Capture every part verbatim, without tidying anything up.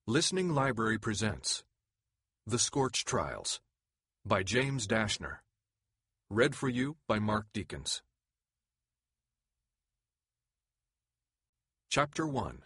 Listening Library presents The Scorch Trials by James Dashner. Read for you by Mark Deakins. Chapter one.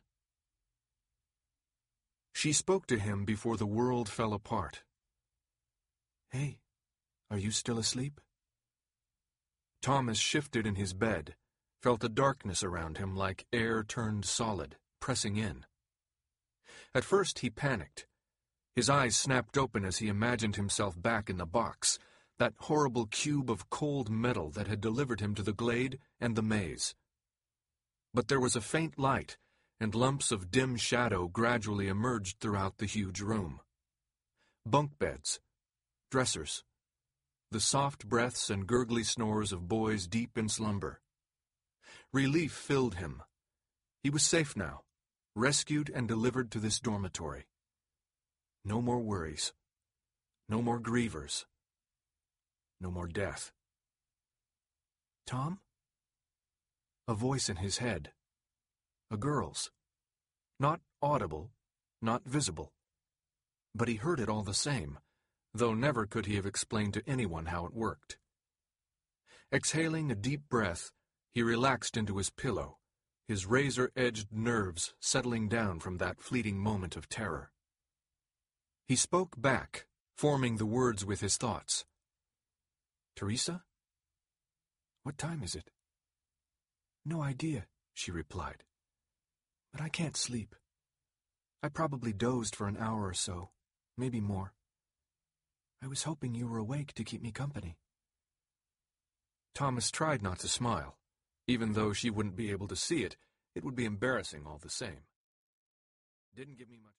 She spoke to him before the world fell apart. "Hey, are you still asleep?" Thomas shifted in his bed, felt a darkness around him like air turned solid, pressing in. At first he panicked. His eyes snapped open as he imagined himself back in the box, that horrible cube of cold metal that had delivered him to the glade and the maze. But there was a faint light, and lumps of dim shadow gradually emerged throughout the huge room. Bunk beds, dressers, the soft breaths and gurgly snores of boys deep in slumber. Relief filled him. He was safe now, rescued and delivered to this dormitory. No more worries. No more grievers. No more death. "Tom?" A voice in his head. A girl's. Not audible, not visible. But he heard it all the same, though never could he have explained to anyone how it worked. Exhaling a deep breath, he relaxed into his pillow, his razor-edged nerves settling down from that fleeting moment of terror. He spoke back, forming the words with his thoughts. "Teresa? What time is it?" "No idea," she replied. "But I can't sleep. I probably dozed for an hour or so, maybe more. I was hoping you were awake to keep me company." Thomas tried not to smile. Even though she wouldn't be able to see it, it would be embarrassing all the same. Didn't give me much